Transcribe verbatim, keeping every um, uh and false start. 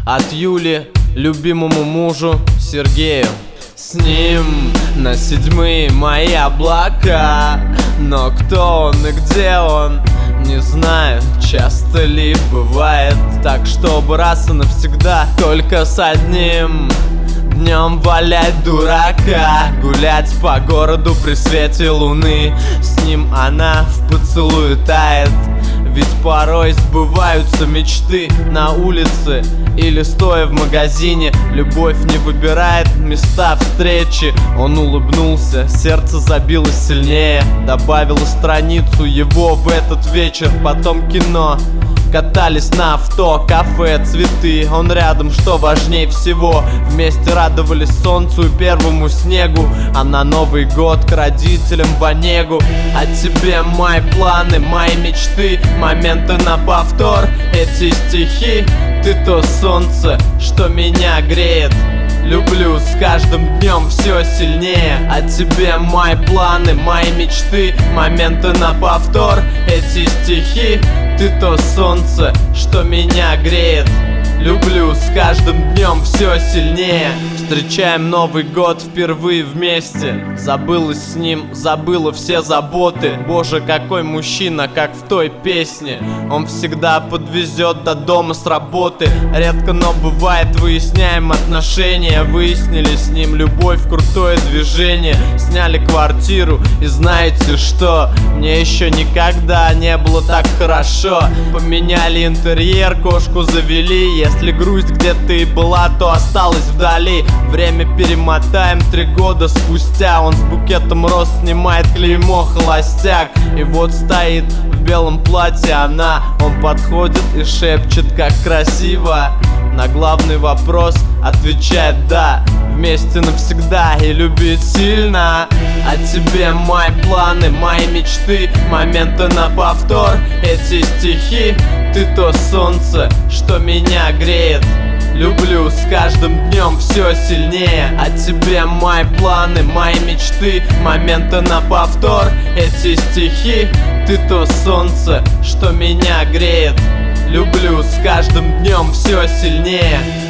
от Юли любимому мужу Сергею. С ним на седьмые мои облака, но кто он и где он, не знаю, часто ли бывает. Так, чтобы раз и навсегда только с одним днем валять дурака, гулять по городу при свете луны. С ним она в поцелуе тает, ведь порой сбываются мечты на улице или стоя в магазине. Любовь не выбирает места встречи. Он улыбнулся, сердце забилось сильнее. Добавила страницу его в этот вечер. Потом кино, катались на авто, кафе, цветы. Он рядом, что важнее всего. Вместе радовались солнцу и первому снегу, а на Новый год к родителям в Онегу. А тебе мои планы, мои мечты, моменты на повтор. Эти стихи, ты то солнце, что меня греет. Люблю с каждым днем все сильнее. А тебе мои планы, мои мечты, моменты на повтор. Эти стихи, ты то солнце, что меня греет. Люблю с каждым днем все сильнее. Встречаем Новый год впервые вместе. Забылась с ним, забыла все заботы. Боже, какой мужчина, как в той песне. Он всегда подвезет до дома с работы. Редко, но бывает, выясняем отношения. Выяснили с ним любовь, крутое движение. Сняли квартиру, и знаете что? Мне еще никогда не было так хорошо. Поменяли интерьер, кошку завели. Если грусть где-то и была, то осталась вдали. Время перемотаем три года спустя. Он с букетом роз снимает клеймо холостяк. И вот стоит в белом платье она. Он подходит и шепчет, как красиво. На главный вопрос отвечает да. Вместе навсегда и любить сильно. А тебе мои планы, мои мечты, моменты на повтор. Эти стихи, ты то солнце, что меня греет. Люблю с каждым днем все сильнее. А тебе мои планы, мои мечты, моменты на повтор. Эти стихи, ты то солнце, что меня греет. Люблю с каждым днем все сильнее.